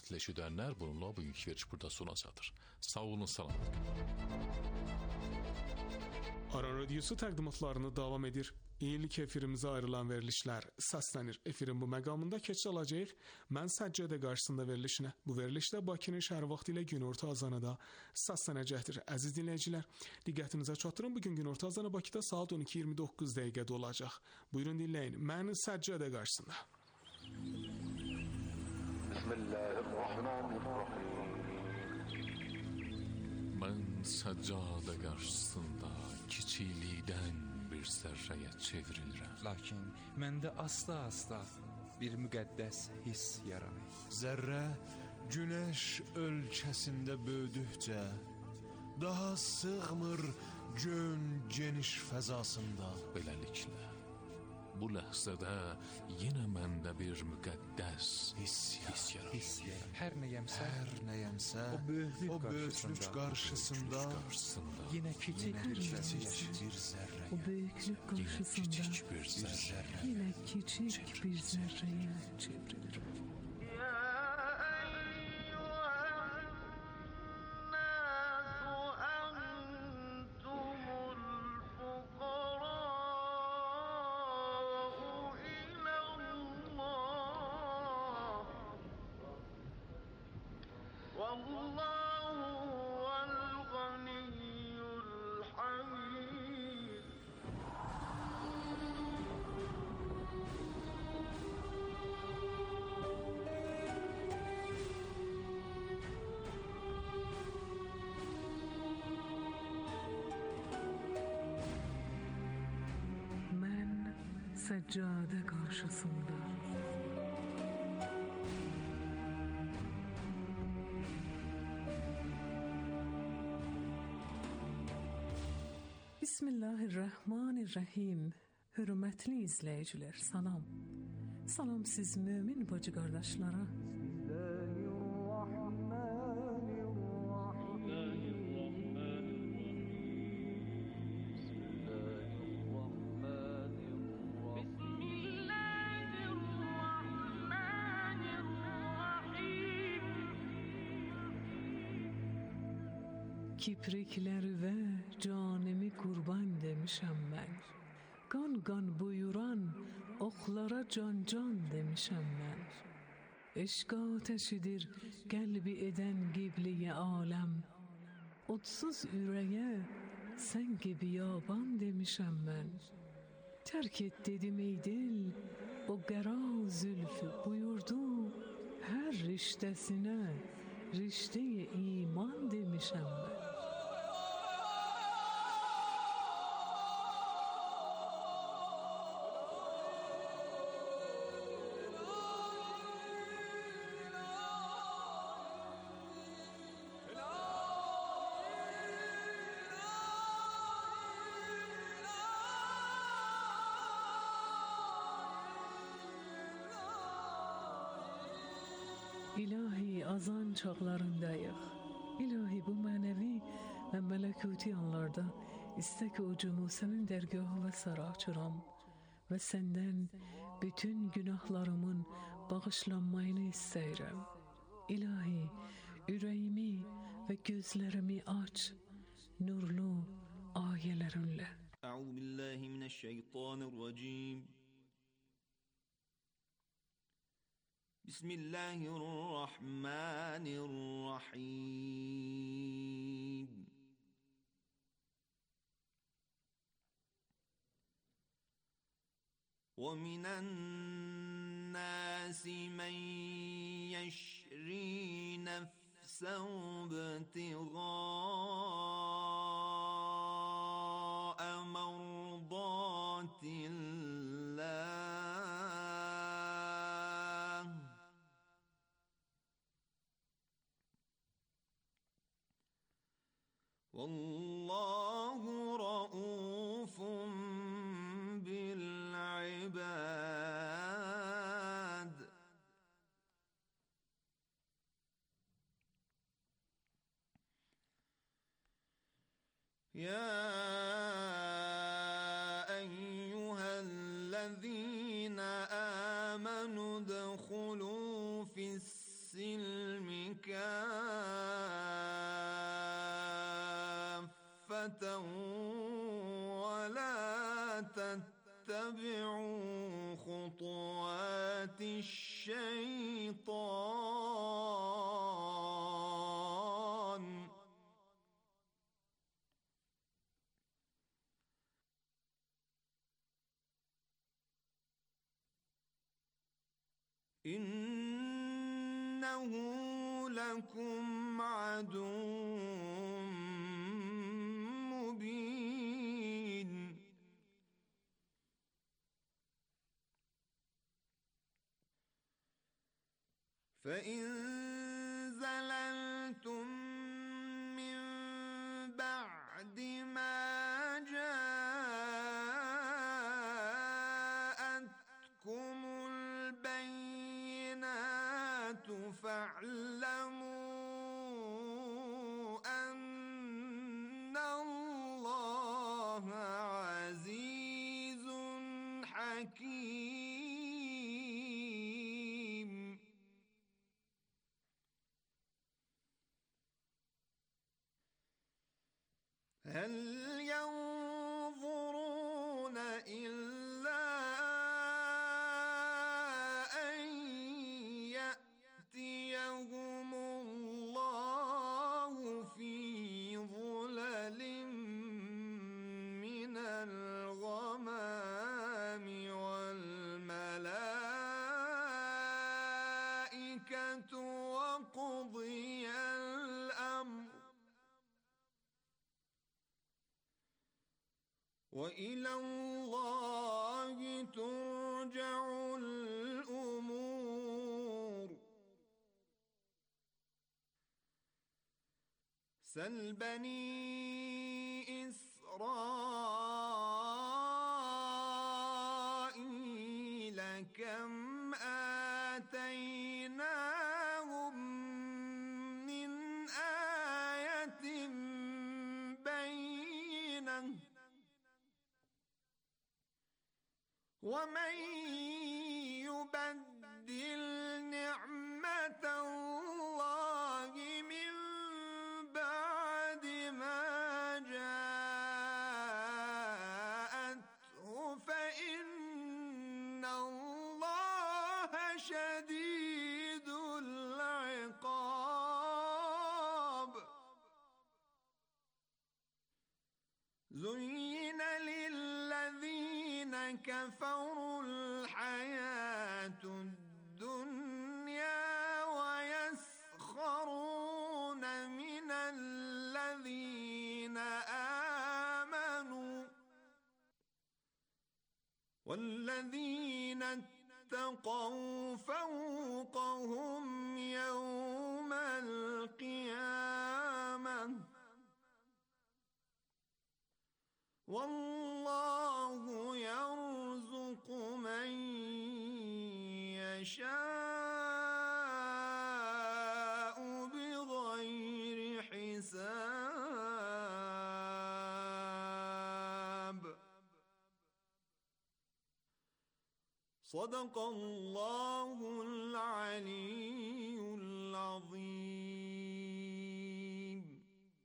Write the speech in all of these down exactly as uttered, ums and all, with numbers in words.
Hörmətli eşidənlər, bununla bugünkü veriş burada sona çatır. Sağ olun, salam. Aran Radiosu təqdimatlarını davam edir. İlk efirimizə ayrılan verilişlər səslənir. Efirin bu məqamında keçid alacağıq Mən Səccadə qarşısında verilişinə. Bu verilişdə Bakının şəhər vaxtı ilə günorta azanı da səslənəcəkdir. Əziz dinləyicilər, diqqətinizə çatdırın, bugün günorta azanı Bakıda saat on iki iyirmi doqquz dəqiqədə olacaq. Buyurun dinləyin. Mən Səccadə qarşısında. Bismillahirrahmanirrahim. Mən Səccadə qarşısında kiçiklikdən bir zərrəyə çevrilirəm. Lakin məndə asta-asta bir müqəddəs hiss yaranır. Zərrə günəş ölkəsində böyüdükcə daha sığmır gön geniş fəzasında. Beləliklə, bu ləhzədə yenə məndə bir müqəddəs hiss yaranır. Hiss yaranır. Hər nəyəmsə, Hər nəyəmsə o böyüklük o böyüklük qarşısında, qarşısında yenə kiçik bir kiçik bir zərrə. O büyüklük yenə karşısında kiçik bir zərrə. yine küçük bir zerreye çevrilir. Seccade karşısında Bismillahirrahmanirrahim. Hürmetli izleyiciler, salam. Salam siz mümin bacı kardeşlere. Kiprikleri ve canımı kurban demişem ben. Kan kan buyuran oklara can can demişem ben. Eşk ateşidir kalbi eden gibliye alem. Otsuz yüreğe sen gibi yaban demişem ben. Terk et dedim ey dil, o gera zülfü buyurdu. Her riştesine rişte-i iman demişem ben. İlahi azan çağlarındayıq. İlahi bu mənəvi və mələkuti anlarda istək ucumu sənin dərgahı və sarı açıram və səndən bütün günahlarımın bağışlanmayını istəyirəm. İlahi, ürəyimi və gözlərimi aç, nurlu ayələrinlə. Əuzu billahi minəşşeytanirracim. Bismillahirrahmanirrahim. وَمِنَ النَّاسِ مَنْ يَشْرِي نَفْسَهُ ابْتِغَاءَ مَرْضَاتِ اللَّهِ وَاللَّهُ رَءُوفٌ بِالْعِبَادِ. يَا أَيُّهَا الَّذِينَ آمَنُوا ادْخُلُوا فِي السِّلْمِ كافة ولا تتبعوا خطوات الشيطان إنه لكم عدو مبين فإن زللتم من بعد ما جاءتكم البينات فاعلموا أن الله عزيز حكيم هل ينظرون إلا أن يأتيهم الله في ظلل من الغمام والملائكة وقضي الأمر وإلى الله ترجع الأمور سل بني إسرائيل كم آتيناهم من آية بينة ومن يبدل نعمة الله من بعد ما جاءته فإن الله شديد العقاب زين للذين كفروا الحياة الدنيا ويسخرون من الذين آمنوا والذين اتقوا فوقهم يوم القيامة والله يرزق من يشاء بغير حساب صدق الله العلي العظيم.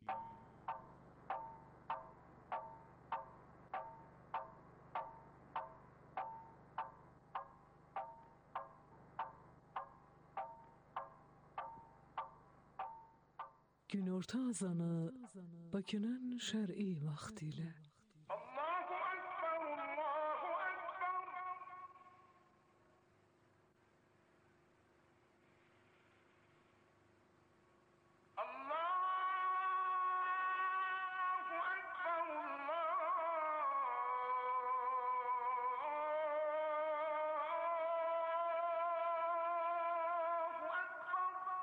Günorta azanı Bakı'nın şer'i vaktiyle. Allahu Ekber, Allahu Ekber. Allahu Ekber, Allahu Ekber.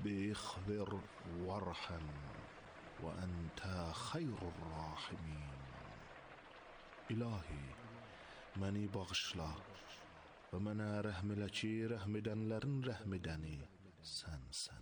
ربي اغفر وارحم وأنت خير الراحمين. İlahi, məni bağışla və mənə rəhm elə ki, rəhm edənlərin rəhm edəni sənsən.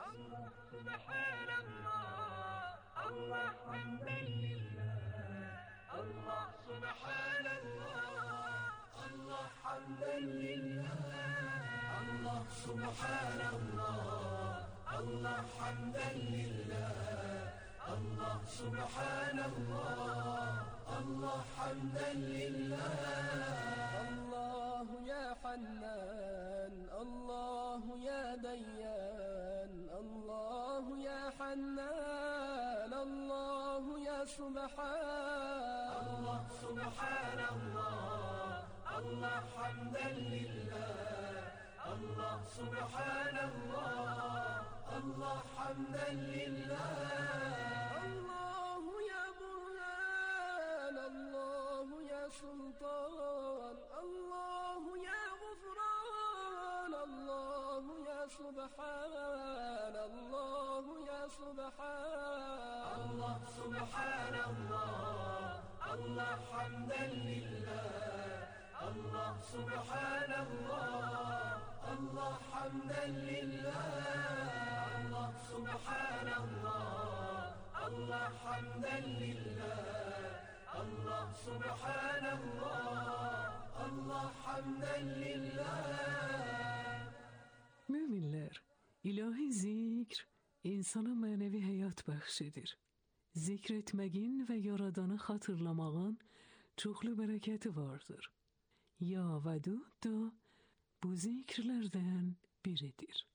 الله حمدا لله الله سبحان الله الله حمدا لله الله سبحان الله الله حمدا لله الله سبحان الله الله حمدا لله الله يا حنان الله يا ديان الله يا حنان الله يا سبحان الله سبحان الله الله حمدا لله الله سبحان الله الله حمدا لله الله يا برهان الله يا سلطان الله يا غفران الله يا سبحان الله يا سبحان الله سبحان الله الله حمدا لله الله سبحان الله الله حمدا لله الله سبحان الله الله حمدا لله الله سبحان الله الله حمدا لله. Müminler, ilahi zikr insana manevi hayat bəxşedir. Zikretmegin ve Yaradanı hatırlamağın çoxlu bereketi vardır. Ya Vedud da bu zikirlerden biridir.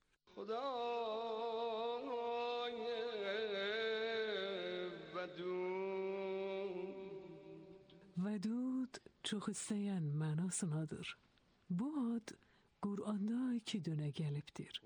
Vedud çox istəyən mənasınadır. Bu ad Qur'anda iki dönə gəlibdir.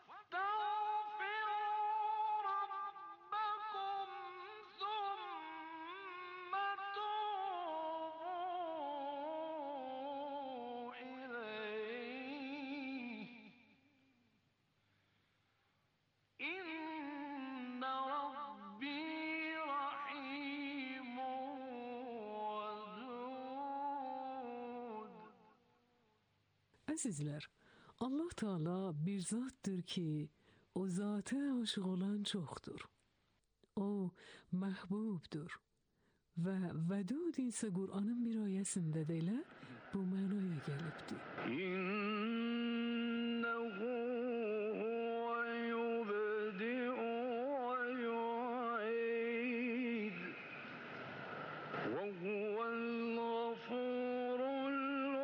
Əzizlər, Allah Teala bir zatdır ki, o zata aşık olan çoxdur. O məhbubdur və Vedud isə Qur'anın bir ayəsində də elə bu mənaya gəlibdir. İnnehu huve yubdi'u ve yu'id ve huvel gafurul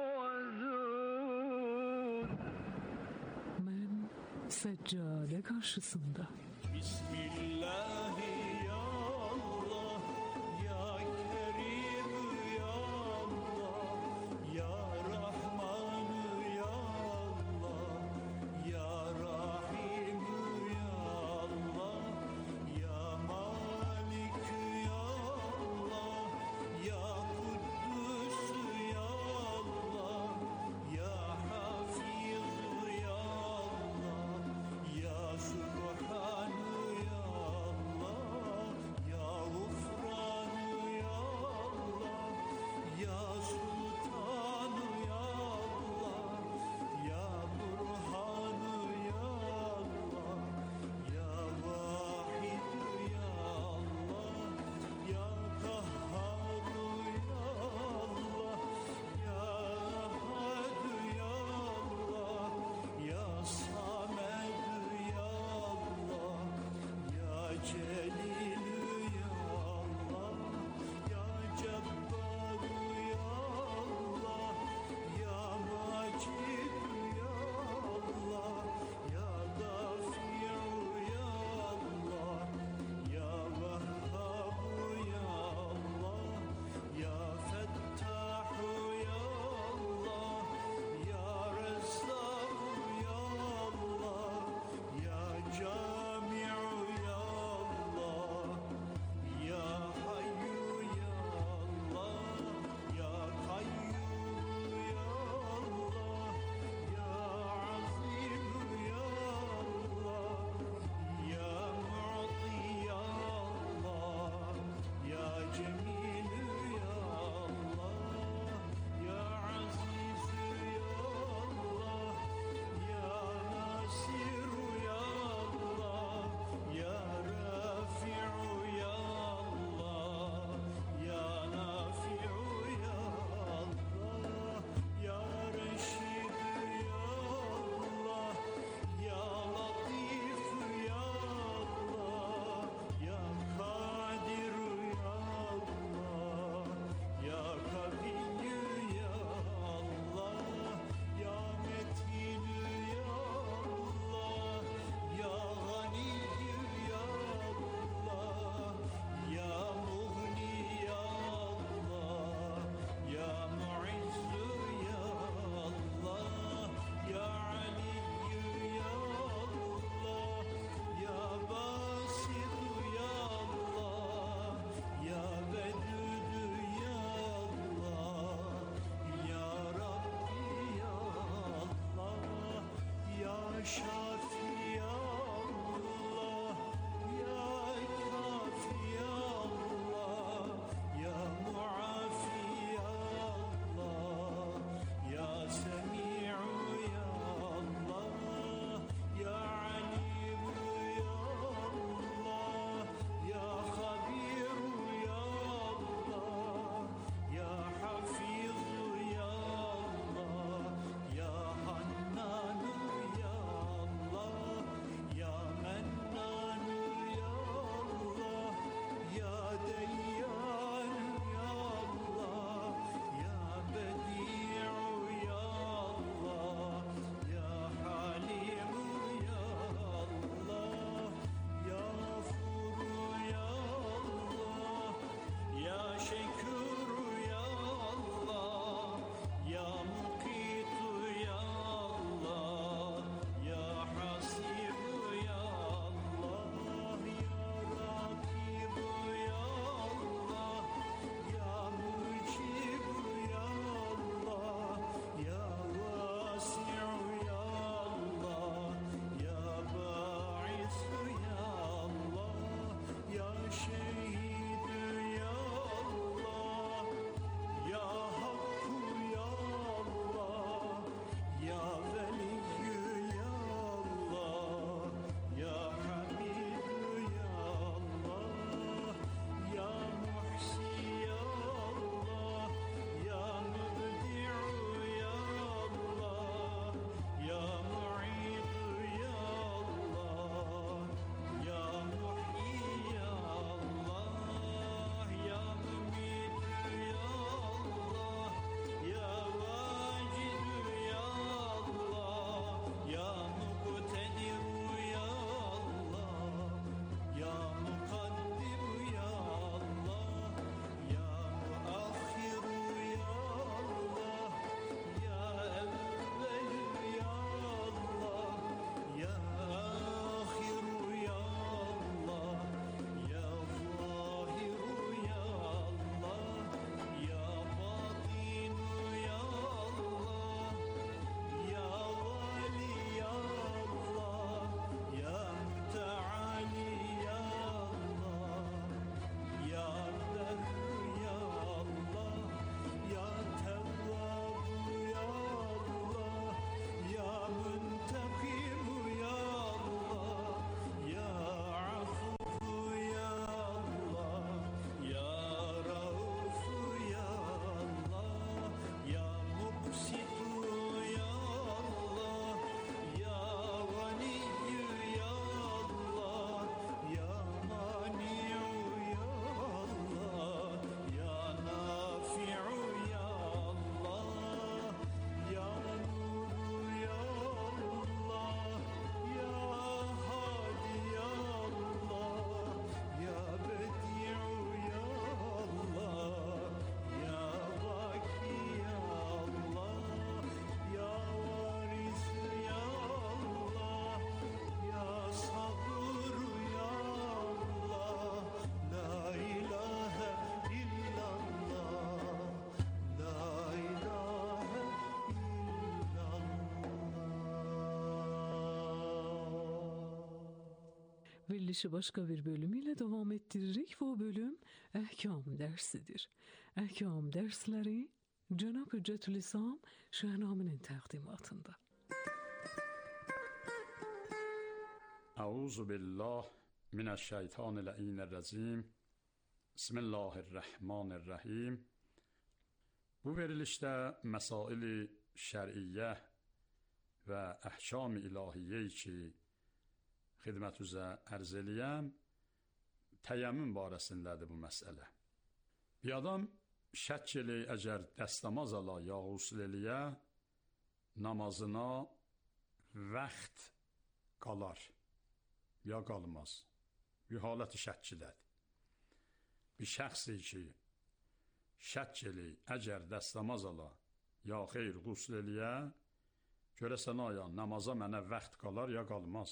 vedud. Mən səccade qarşısında Bismillahi ya Allah, ya Kerim ya Allah, ya Rahman ya Allah, ya Rahim ya Allah, ya Malik ya Allah, ya Kuddus ya Allah, ya Hafiz ya Allah, ya Subhan ya Allah, ya Gufran ya Allah, ya Sultan ya Allah, ya Burhan ya Allah, ya Vahid ya Allah, ya Kahhar ya Allah, ya Ahad ya Allah, ya Samed ya Allah, ya Celil ya Allah, ya Cebbar ya Allah, ya Macid ya Allah, ya Dafi' ya Allah, ya Vehhab ya Allah, ya Fettah ya Allah, ya Rezzaq ya Allah, ya Cami' ya Allah, Verilişi başka bir bölümüyle devam ettiririk ve o bölüm ehkam dersidir. Ehkam dersleri Cenab-ı Hüccetülislam Şahnamene'nin takdimatında. Euzu billah mineşşeytanirracim. Bismillahirrahmanirrahim. Bu verilişdə məsail-i şər'iyyə və əhkam-ı ilahiyyə ki, xidmətinizə ərz eləyəm, təyəmmüm barəsindədir bu məsələ. Bir adam şək elə əgər dəstəmaz ala yağusl eləyə, namazına vaxt qalar, ya qalmaz. Bir haləti şəkkidədir. Bir şəxsi ki, şək elə əgər dəstəmaz ala, ya xeyrğusl eləyə, görəsən aya namaza mənə vaxt qalar, ya qalmaz.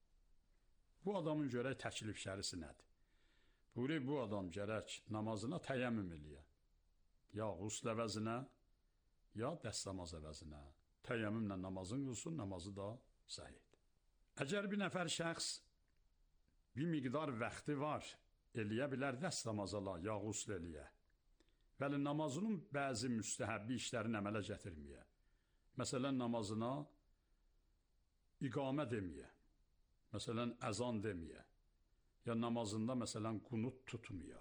Bu adamın görək təklif şərisi nədir? Buyuruyor, bu adam gərək namazına təyəmmüm eləyə. Yağusl əvəzinə, ya dəstəmaz əvəzinə. Təyəmmümlə namazın qılsın, namazı da səhiddir. Əgər bir nəfər şəxs bir miqdar vaxtı var, eləyə bilər dəstəmazala, yağusl eləyə. Bəli, namazının bəzi müstəhəbbi işlərini əmələ gətirməyə. Məsələn, namazına iqamə deməyə. Məsələn, əzan deməyə. Ya namazında, məsələn, qunut tutmaya.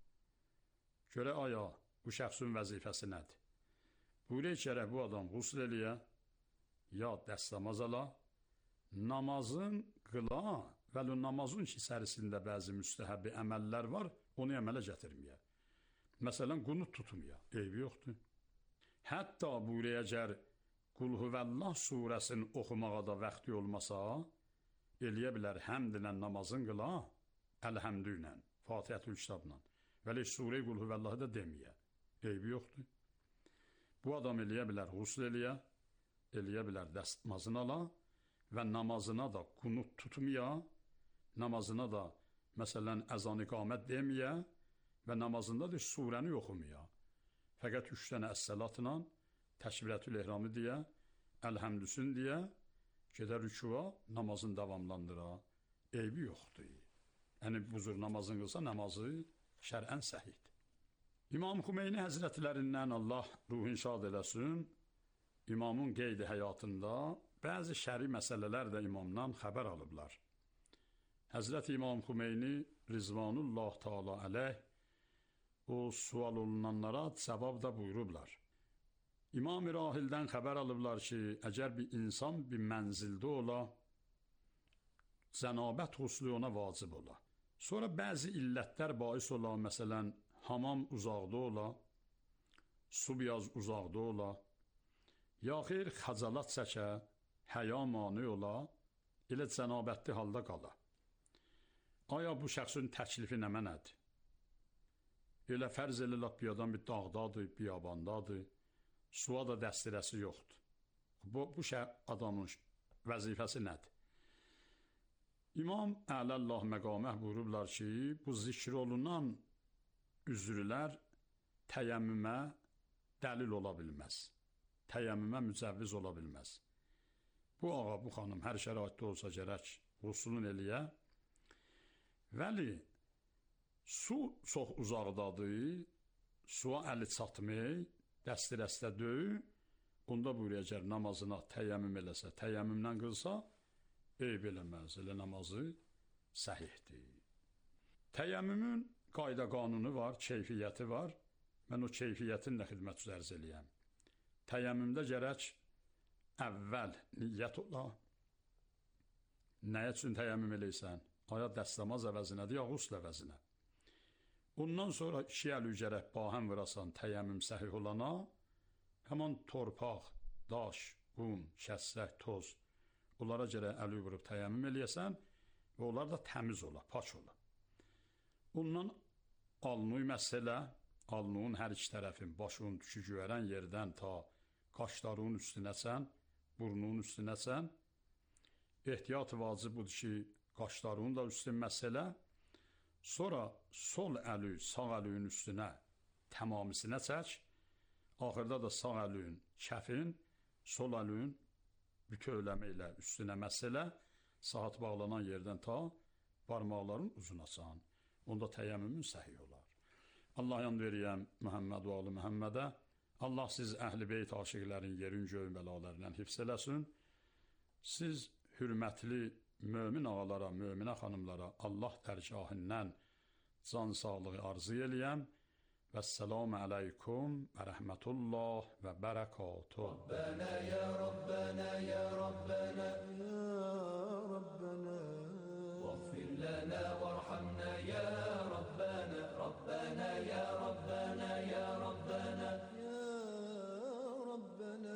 Görə aya, bu şəxsin vəzifəsi nədir? Buyuruyor ki, bu adamğusl eləyə, ya dəstəmaz ala, namazın qıla və namazın içərisində bəzi müstəhəbbi əməllər var, onu əmələ gətirməyə. Məsələn, qunut tutmaya, eybi yoxdur. Hətta buyuruyor, əgər Qul Huvəllah surəsini oxumağa da vaxtı olmasa, eləyə bilər həmd ilə namazın qıla, əlhəmdü ilə, Fatihətül kitabla. Vəli surə-i Qul Huvəllahı da deməyə, eybi yoxdur. Bu adam eləyə bilərğusl eləyə, eləyə bilər dəstəmazını ala və namazına da qunut tutmaya, namazına da məsələn əzan iqamət deməyə və namazında da surəni oxumaya. Fəqət üç dənə əs-səlatla təkbirətül ehramı deyə, əlhəmdüsün deyə, gedər rükua, namazını davamlandıra, eybi yoxdur. Yəni, bu cür namazın qılsa, namazı şərən səhiddir. İmam Xümeyni həzrətlərindən Allah ruhun şad eləsin, imamın qeydi həyatında bəzi şəri məsələlər də imamdan xəbər alıblar. Həzrət İmam Xümeyni Rizvanullah Teala əleyh o sual olunanlara cavab da buyurublar. İmam-ı Rahildən xəbər alıblar ki, əgər bir insan bir mənzildə ola, zənabətğuslu ona vacib ola. Sonra bəzi illətlər bais ola, məsələn, hamam uzaqda ola, su biraz uzaqda ola, ya xeyr xəcalat çəkə, həya mani ola, elə zənabətli halda qala. Aya bu şəxsin təklifi nə mənədir? Elə fərz elə lap bir adam bir dağdadır, biyabandadır, suya da dəstirəsi yoxdur. Bu, bu şey adamın vəzifəsi nədir? İmam Ələllah məqaməh buyurublar ki, bu zikr olunan üzrlər təyəmmümə dəlil ola bilməz. Təyəmmümə mücəvviz ola bilməz. Bu ağa, bu xanım hər şəraitdə olsa gərəkğuslun eləyə. Vəli, su çox uzaqdadır, suya əli çatmır, dəstirəstə döyü, onda buyuracaq namazına təyəmmüm eləsə, təyəmmümdən qılsa, eyb eləməz, elə namazı səhihdir. Təyəmmümün qayda qanunu var, keyfiyyəti var, mən o keyfiyyətin də xidmət üzərz eləyəm. Təyəmmümdə gərək əvvəl niyyət ola, nəyə üçün təyəmmüm eləysən? Aya dəstəmaz əvəzinədir, yağusl əvəzinə. Ondan sonra iki əli gərək bahəm vırasan təyəmmüm səhih olana, həman torpaq, daş, qum, kəssək, toz, onlara gərək əli vurub təyəmmüm eləyəsən və onlar da təmiz ola, paç ola. Ondan alnı məsələ, alnının hər iki tərəfin, başının tükü güvərən yerdən ta qaşlarının üstünəsən, burnunun üstünəsən, ehtiyat vacib budur ki, qaşlarının da üstün məsələ, sonra sol əli sağ əlinin üstünə tamamisinə çək, axırda da sağ əlin kəfin, sol əlin bütövləmə ilə üstünə məsələ, saat bağlanan yerdən ta barmaqların uzunasan, onda təyəmmümün səhih olar. Allah yan veriyəm Məhəmməd və Ali Məhəmmədə. Allah siz əhl-i beyt aşiqlərin yerin göyün bəlalarından hifz eləsin. Siz hürmətli mömin ağalara, möminə xanımlara Allah dərgahından can sağlığı arzu eləyəm. Vəssalamu aleykum və rəhmətullah və bərəkatuh. Rabbana ya Rabbana ya Rabbana ya Rabbana واغفر لنا وارحمنا يا ربنا ربنا يا ربنا يا ربنا يا ربنا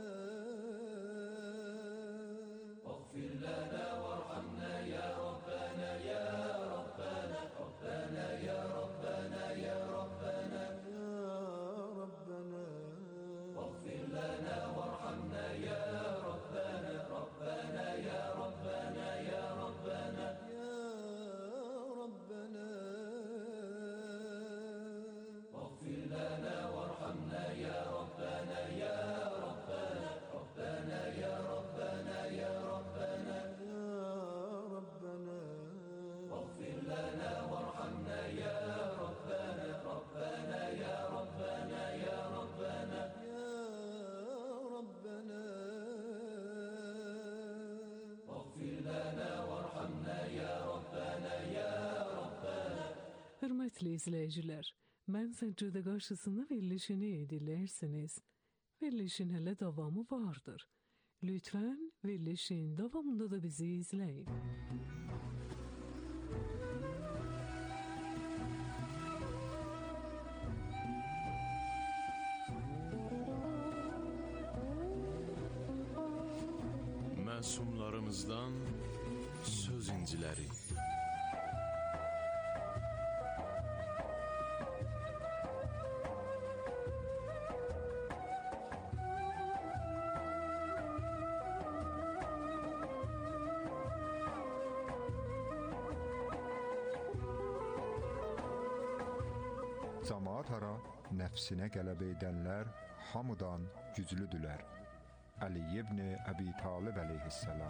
واغفر لنا وارحمنا يا ربنا يا ربنا ربنا يا ربنا يا ربنا يا ربنا واغفر لنا وارحمنا يا ربنا ربنا يا ربنا يا ربنا واغفر لنا وارحمنا يا ربنا يا ربنا ربنا يا ربنا يا ربنا يا ربنا واغفر لنا وارحمنا يا ربنا ربنا يا ربنا يا ربنا يا ربنا واغفر لنا وارحمنا يا ربنا يا ربنا. Hörmətli izləyicilər, mən səccədə qarşısında verilişini edilərsiniz. Verilişin hələ davamı vardır. Lütfən verilişin davamında da bizi izləyin. Məsumlarımızdan söz inciləri. Camaat ara nəfsinə qələbə edənlər hamıdan güclüdülər. Ali ibn Əbi Talib əleyhissalam.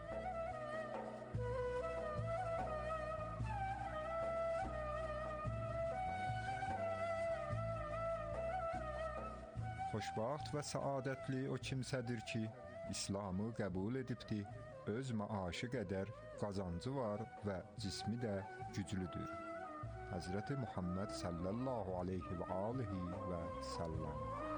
Xoşbaxt və səadətli o kimsədir ki, İslamı qəbul edibdi, öz maaşı qədər qazancı var və cismi də güclüdür. Həzrəti Muhammed sallallahu aleyhi və alihi və səlləm.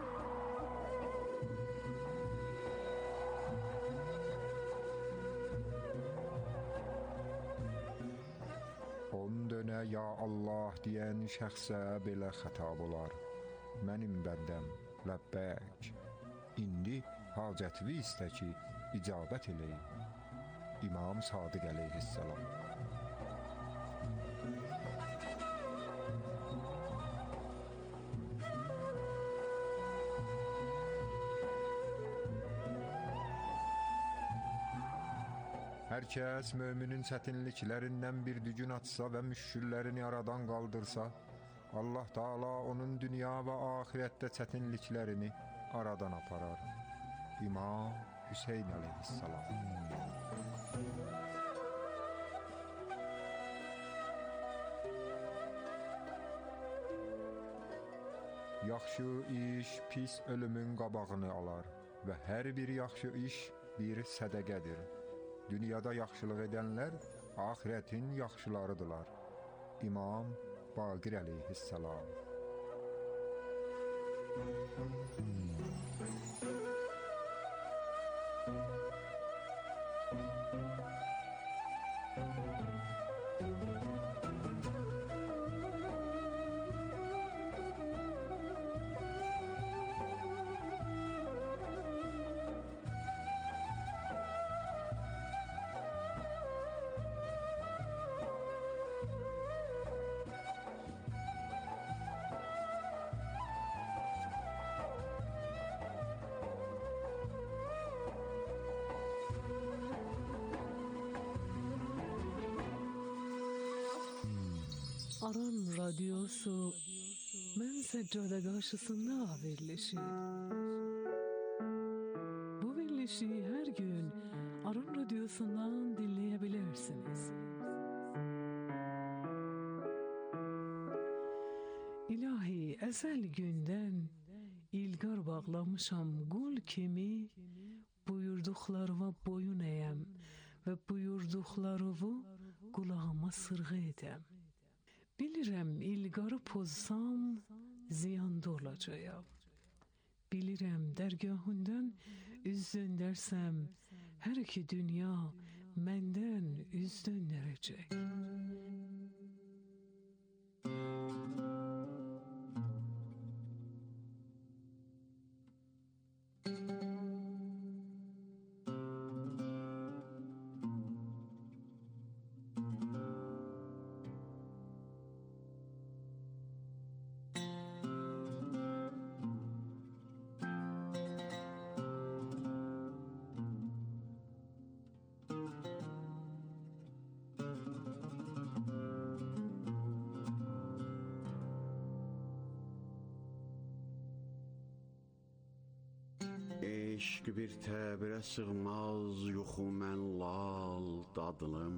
On dönə ya Allah deyən şəxsə belə xətab olar. Mənim bəndəm, ləbbək. İndi hacətvi istə ki, icabət eləyim. İmam Sadiq əleyhissalam. Hər kəs möminin çətinliklərindən bir dügün atsa və müşküllərini aradan qaldırsa, Allah Taala onun dünya və axirətdə çətinliklərini aradan aparar. İmam Hüseyn əleyhissalam. Yaxşı iş pis ölümün qabağını alar və hər bir yaxşı iş bir sədəqədir. Dünyada yaxşılıq edənlər axirətin yaxşılarıdırlar. İmam Baqir əleyhissalam. Aran Radyosu Mən Səccədə qarşısında verilişi. Bu verilişi hər gün Aran Radyosundan dinləyə bilərsiniz. əzəl gündən ilqar bağlamışam qul kimi, buyurduqlarıma boyun əyəm və buyurduqlarımı qulağıma sırğı edəm. Bilirəm ilqarı pozsam ziyanda olacağam. Bilirəm dərgahından üz döndərsəm hər iki dünya məndən üz döndərəcək. Eşq bir təbirə sığmaz, yuxu mən lal dadılım.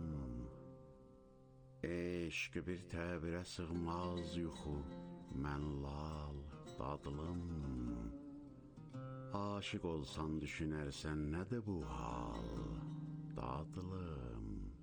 Eşq bir təbirə sığmaz, yuxu mən lal dadılım. Aşiq olsan düşünərsən nədir bu hal dadılım.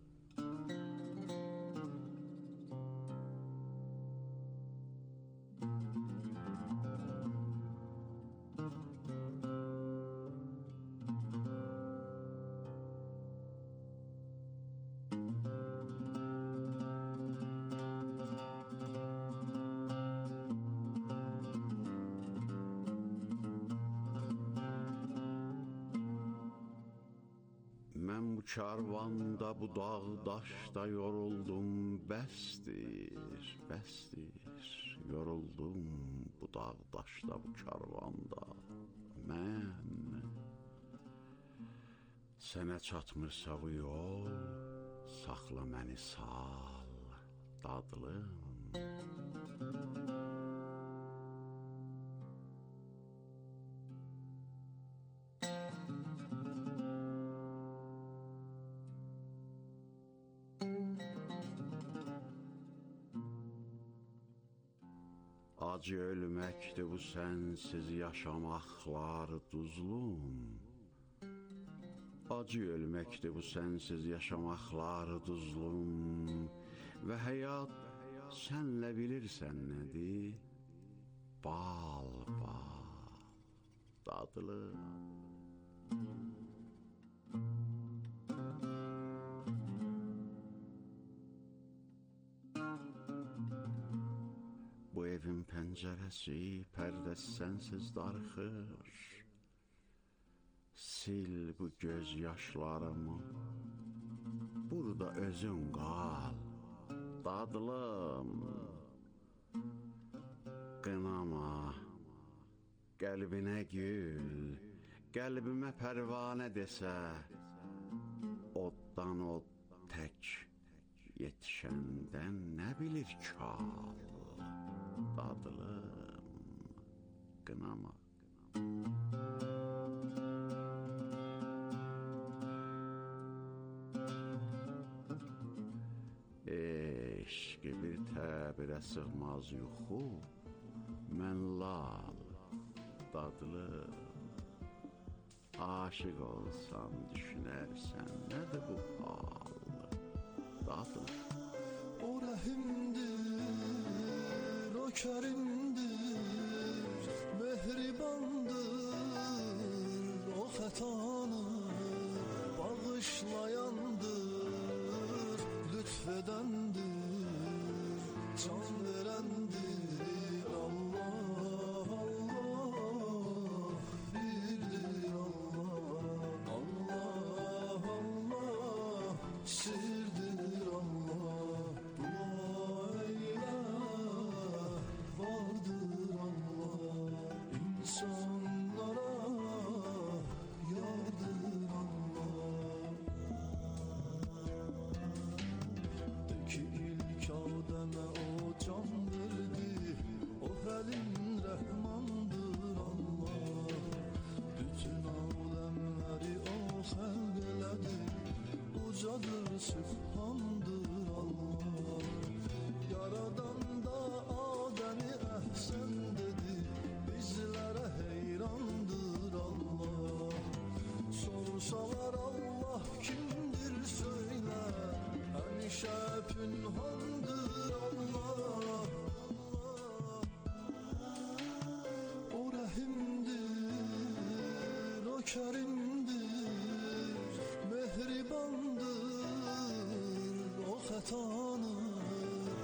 Mən bu karvanda, bu dağ daşda yoruldum, bəsdir, bəsdir. Yoruldum bu dağ daşda, bu karvanda. Mən sənə çatmırsa bu yol, saxla məni sal, dadlım. Acı ölməkdir bu sənsiz yaşamaqlar duzlum. Acı ölməkdir bu sənsiz yaşamaqlar duzlum. Və həyat sənlə bilirsən nədir? Bal, bal, dadlı. Bu evin pəncərəsi, pərdəsi sənsiz darıxır. Sil bu göz yaşlarımı, burada özün qal, dadlım. Qınama, qəlbinə gül, qəlbimə pərvanə desə, oddan od tək yetişəndən nə bilir kal. Dadlım, qınama. Eşq bir təbirə sığmaz yuxu, mən lal, dadlı. Aşiq olsan düşünərsən nədir bu hal, dadlı. O rəhimdir, o kərimdir, mehribandır, o xətanı bağışlayandır, lütfedəndir, can verəndir. Allah, Allah, birdir Allah, Allah, Allah, sirdir Allah. Dua eyle, vardır Allah, insanlara yardır Allah. De ki ilk Adem'e o can verdi, o Halim Rahmandır Allah. Bütün alemleri o halq elədi, ucadır, sübhandır Allah. Yaradan da Adem'i əhsəndi, tanır,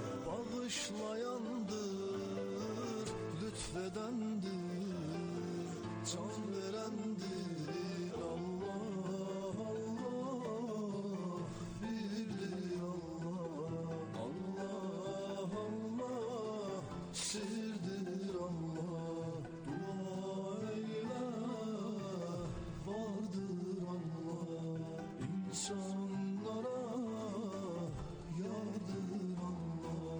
bağışlayandır, lütfedendir, can verendir. Allah, Allah, birdir Allah, Allah, Allah, sirdir Allah. Dua eyle, vardır Allah, insanlara yardır Allah.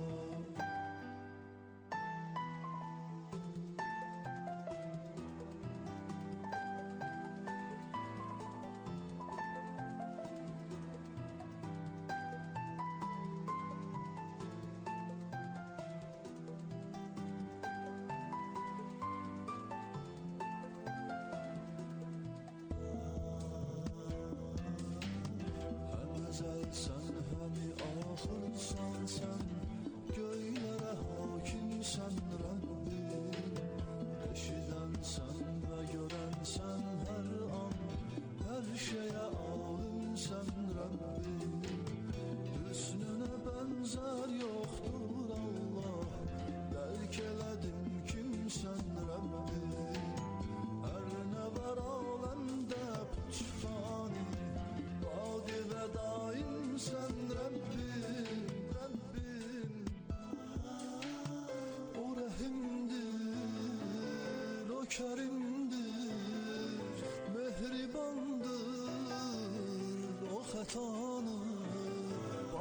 Hem ezelsen hemi ahırsan sen, göylere hakimsen Rabbim. Eşidensen ve görensen her an, her şeye alimsen Rabbim. Hüsnüne benzer yoktur Allah, derk eledim kimsen Rabbim. Her ne var alemde püçfani, badi ve daim sen Rabbim, Rabbim. O rahimdir, o kerimdir, mehribandır, o hatanır,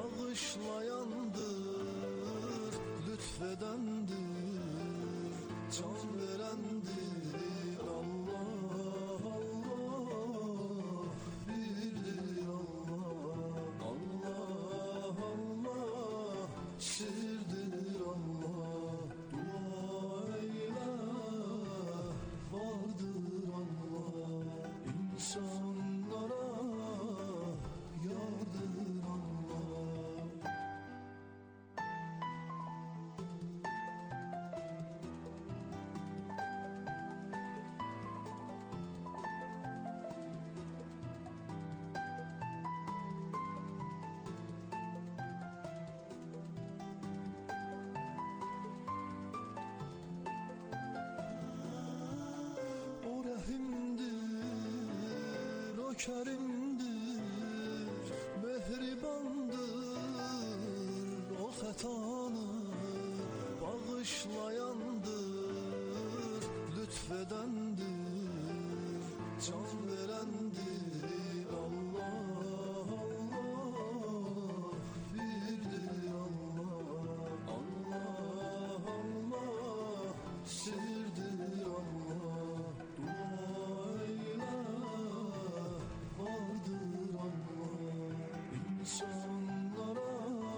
bağışlayandır, lütfedendir, can verendir. Allah, Allah, birdir Allah, Allah, Allah, sirdir Allah. Dua eyle, vardır Allah, insanlara yardır Allah. O rahimdir, o kerimdir, mehribandır, o hatanır, bağışlayandır, lütfedendir, can verendir. Allah, Allah, birdir Allah, Allah, Allah, sirdir Allah. Dua eyle, vardır Allah, insanlara.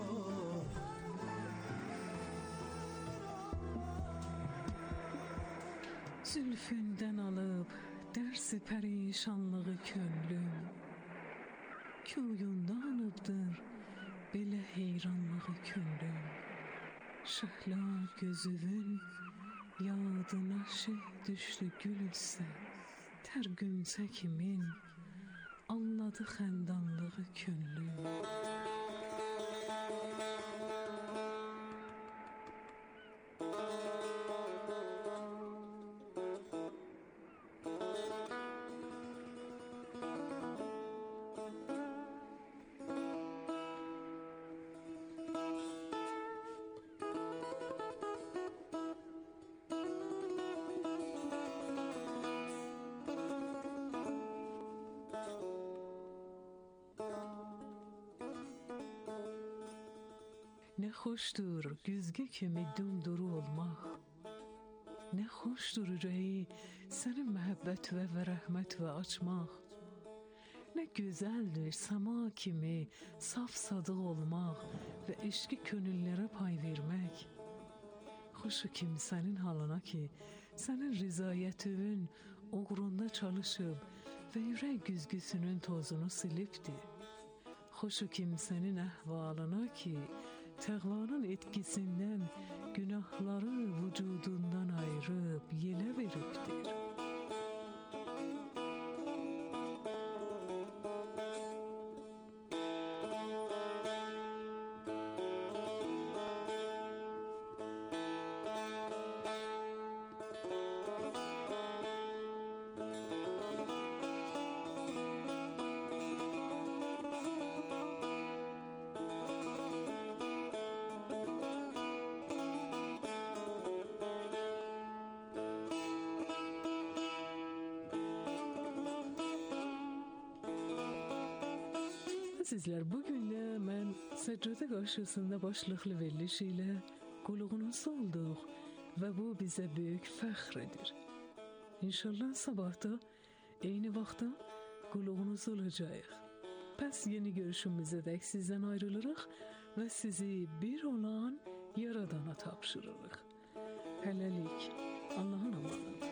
Zülfünden alıp dersi perişanlığı könlüm, Kuyunda anıbdır belə heyranlığı könlüm. Şəhla gözüvün yadına şey düştü gülülsə, Tər günsə kimin anladı xəndanlığı könlüm. Ne xoşdur güzgü kimi dumduru olmaq, Ne xoşdur ürəyi sənin məhəbbət və və rəhmət və açmaq, Ne gözəldir səma kimi saf sadıq olmaq və eşqi könüllərə pay vermək. Xoşu kimsənin halına ki, sənin rizayətinin uğrunda çalışıb və ürək güzgüsünün tozunu silibdir. Xoşu kimsənin əhvalına ki, təğvanın etkisindən günahları vücudundan ayırıb yelə veribdir. Əzizlər, bu gün də mən səccadə qarşısında başlıqlı veriliş ilə qulluğunuzda olduq və bu bizə böyük fəxrdir. İnşallah sabah da eyni vaxtda qulluğunuzda olacağıq. Pəs yeni görüşümüzə dək sizdən ayrılırıq və sizi bir olan Yaradana tapşırırıq. Hələlik, Allahın amanı.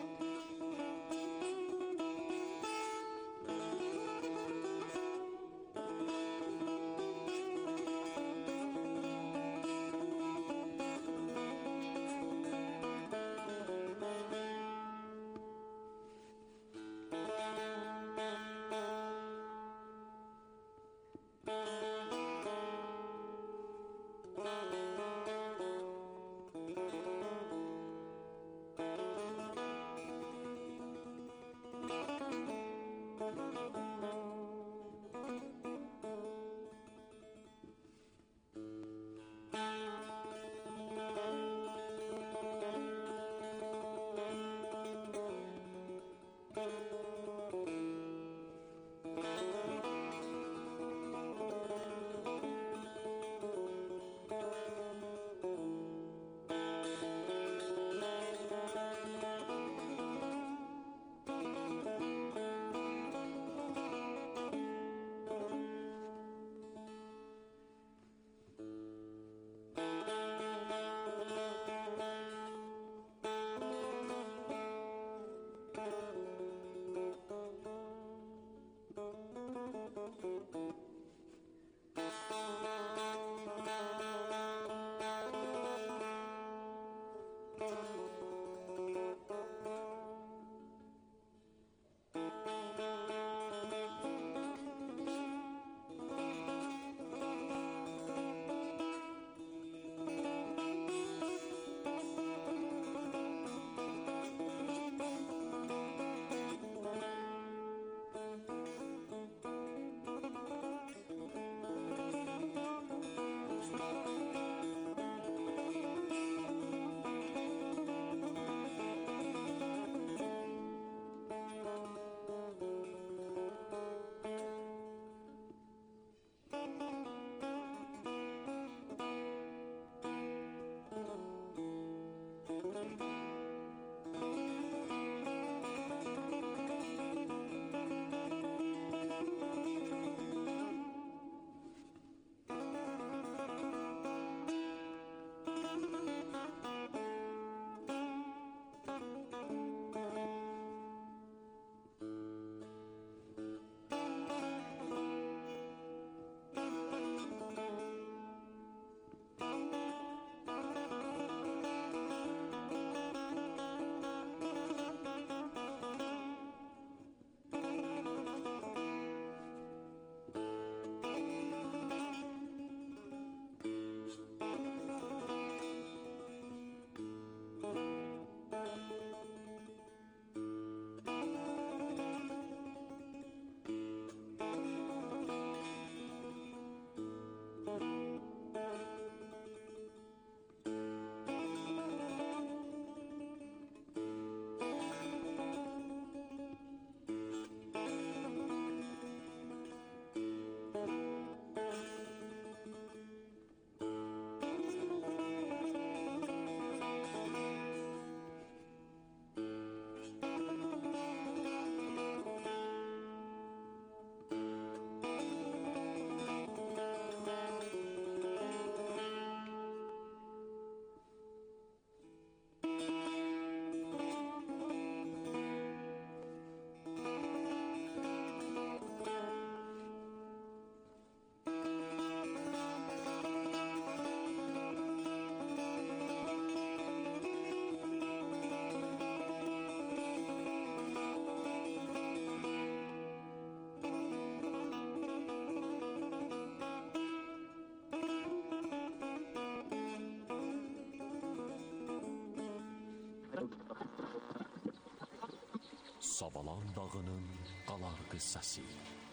Savalan dağının qalar qıssası.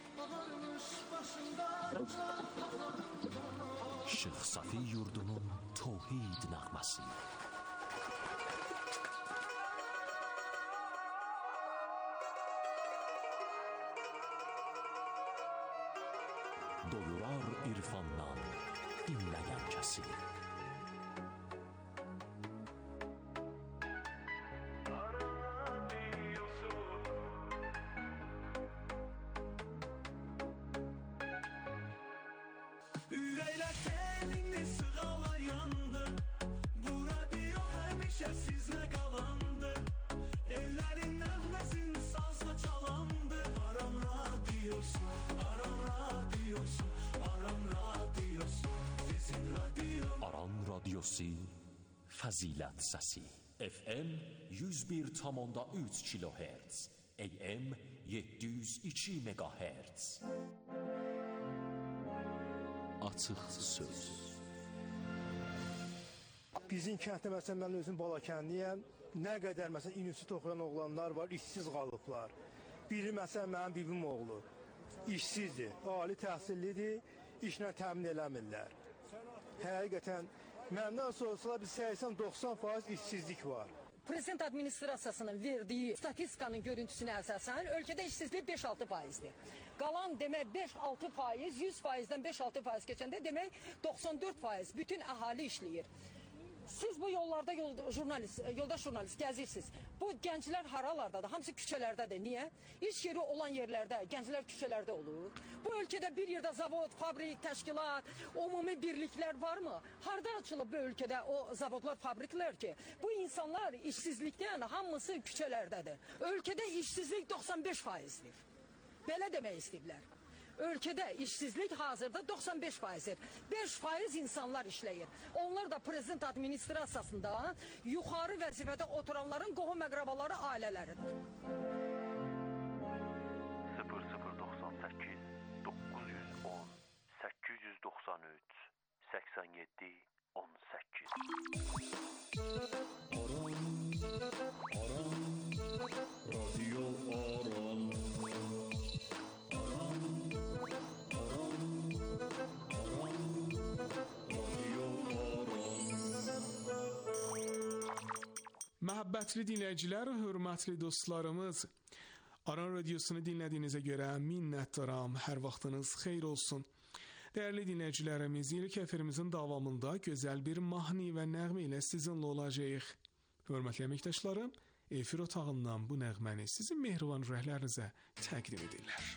Şeyx Safi yurdunun tövhid nəğməsi. doyurar irfandan dinleyen kəsi. Ürəklər səninlə sığalar yandı. Bu radio həmişə sizlə qalandı. Ellərin nəğməsini sazla çalandı. Aram radiosu, Aram radiosu, Aram radiosu, sizin radio. Aran radyosu Fəzilət səsi. F M yüz bir tam onda üç kilohertz, A M yedi yüz iki megahertz. Açıq söz. Bizim kənddə məsələn mən özüm Balakəndliyəm. Nə qədər məsələn institut oxuyan oğlanlar var, işsiz qalıblar. Biri məsələn mənim bibim oğlu. İşsizdir, ali təhsillidir, işlə təmin eləmirlər. Həqiqətən məndən sorsalar bir səksən doxsan faiz işsizlik var. Prezident administrasiyasının verdiyi statistikanın görüntüsünə əsasən ölkədə işsizlik beş altı faizdir. Qalan demək beş altı faiz, yüz faizdən beş altı faiz keçəndə demək doxsan dörd faiz bütün əhali işləyir. Siz bu yollarda yol, jurnalist, yoldaş jurnalist gəzirsiniz. Bu gənclər haralardadır? Hamısı küçələrdədir. Niyə? İş yeri olan yerlərdə, gənclər küçələrdə olur. Bu ölkədə bir yerdə zavod, fabrik, təşkilat, ümumi birliklər varmı? Harda açılıb bu ölkədə o zavodlar, fabriklər ki? Bu insanlar işsizlikdən hamısı küçələrdədir. Ölkədə işsizlik doxsan beş faizdir. Belə demək istəyirlər. Ölkədə işsizlik hazırda doxsan beş faizdir. beş faiz insanlar işləyir. Onlar da prezident administrasiyasında yuxarı vəzifədə oturanların qohum əqrabaları ailələridir. sıfır sıfır doxsan səkkiz doqquz yüz on səkkiz yüz doxsan üç səksən yeddi on səkkiz. Aram, Aram, Radio Aram. Məhəbbətli dinləyicilər, hörmətli dostlarımız, Aran Radiosunu dinlədiyinizə görə minnətdaram, hər vaxtınız xeyir olsun. Dəyərli dinləyicilərimiz, ilk efirimizin davamında gözəl bir mahnı və nəğmə ilə sizinlə olacağıq. Hörmətli əməkdaşlarım, efir otağından bu nəğməni sizin mehriban ürəklərinizə təqdim edirlər.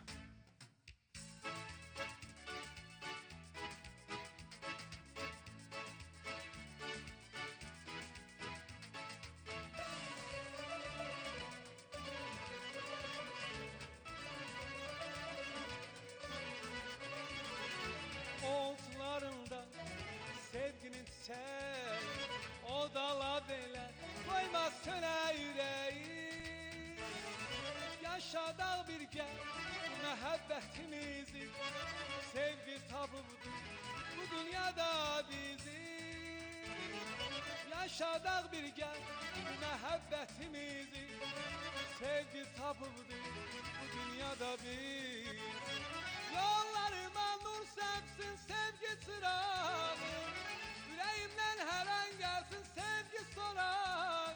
Omuzlarında sevginin çiçeği, o dala belə koyma söne yüreği. Yaşadak birgə məhəbbətimizi, sevgi tapıbdır bu dünyada bizi. Yaşadak birgə məhəbbətimizi, sevgi tapıbdır bu dünyada bizi. Yollarıma nur səpsin sevgi çırağı, yüreğimden her an gelsin sevgi sorağı.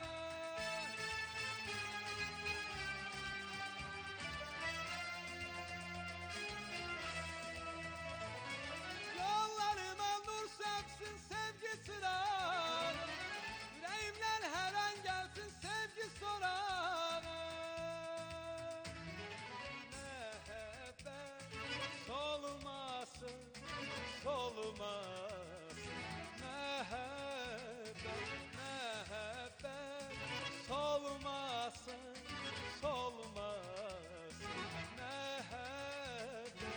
Yollarıma nur səpsin sevgi çırağı, yüreğimden her an gelsin sevgi sorağı. Solmasın, solmasın məhəbbət, məhəbbət. Solmasın, solmasın məhəbbət.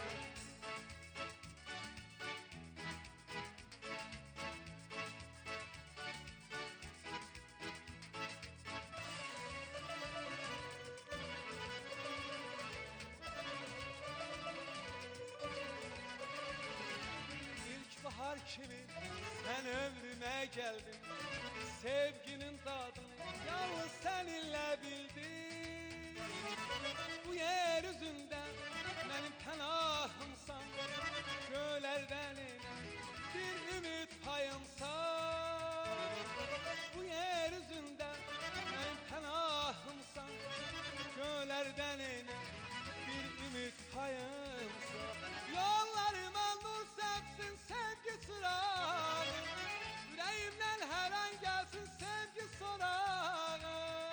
Bahar kimi sen ömrüme geldin, sevginin tadını yalnız seninle bildim. Bu yeryüzünde benim pənahımsan, gölərdən inen bir ümit payımsan. Bu yeryüzünde benim pənahımsan, gölərdən inen bir ümit payımsan. Yollarıma gelsin sevgi sorağı.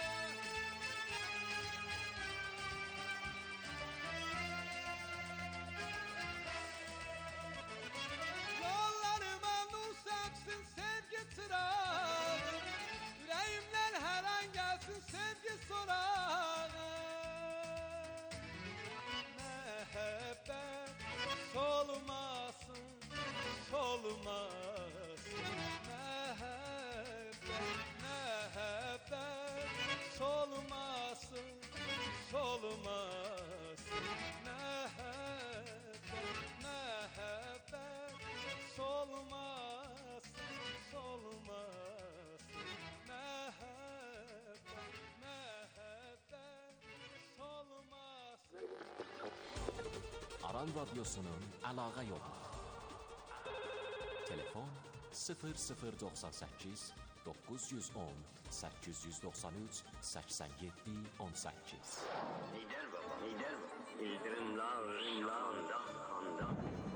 Yollarıma nur saçsın sevgi çırağı. Yüreğimden her an gelsin sevgi sorağı. Mehabbet solmasın, solmasın. Mehabbet, mehabbet solmasın, solmasın. Mehabbet, mehabbet solmasın, solmasın. Mehabbet, mehabbet solmasın. Aran Radyosu'nun əlaqə yolu. Telefon sıfır sıfır doxsan səkkiz doqquz yüz on səkkiz yüz doxsan üç səksən yeddi on səkkiz. Lider baba, lider baba. İldırımlar, ırımlarında handa.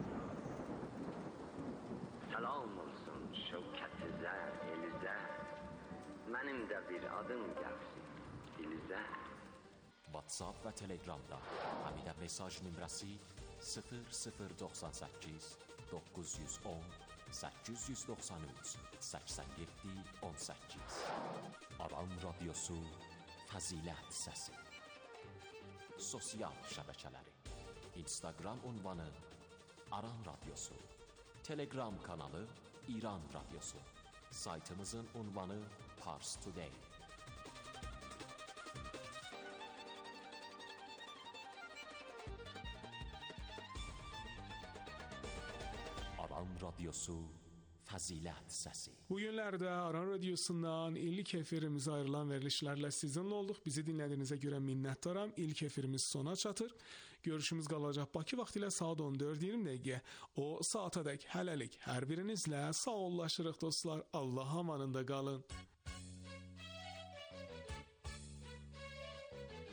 Salam olsun şevkətizə, elizə. Mənim də bir adım gəlsin dilizə. WhatsApp və Telegramda Həmidə mesaj nömrəsi sıfır sıfır doxsan səkkiz doqquz yüz on səkkiz yüz doxsan üç səksən yeddi on səkkiz. Aran Radyosu Fəzilət Səsi. Sosial şəbəkələri: Instagram ünvanı Aran Radyosu, Telegram kanalı İran Radyosu, saytımızın ünvanı Pars Today. Aran Radyosu Fəzilət Səsi. Bu günlərdə Aran Radyosundan ilk efirimize ayrılan verilişlərlə sizinle olduk. Bizi dinlediğinize göre minnətdaram. İlk efirimiz sona çatır. Görüşümüz qalacaq Bakı vaxtilə saat on dörd iyirmi dəqiqə. O saata dək hələlik hər birinizlə sağollaşırıq dostlar. Allah amanında qalın.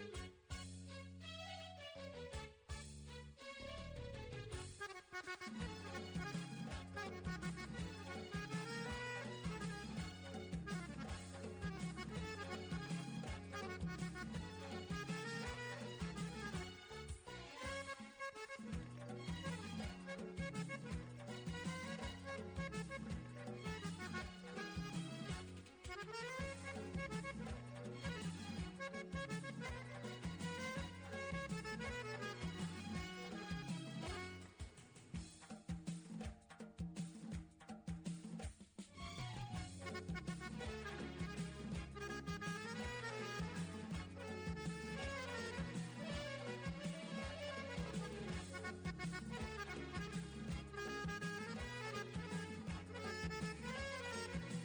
Thank you.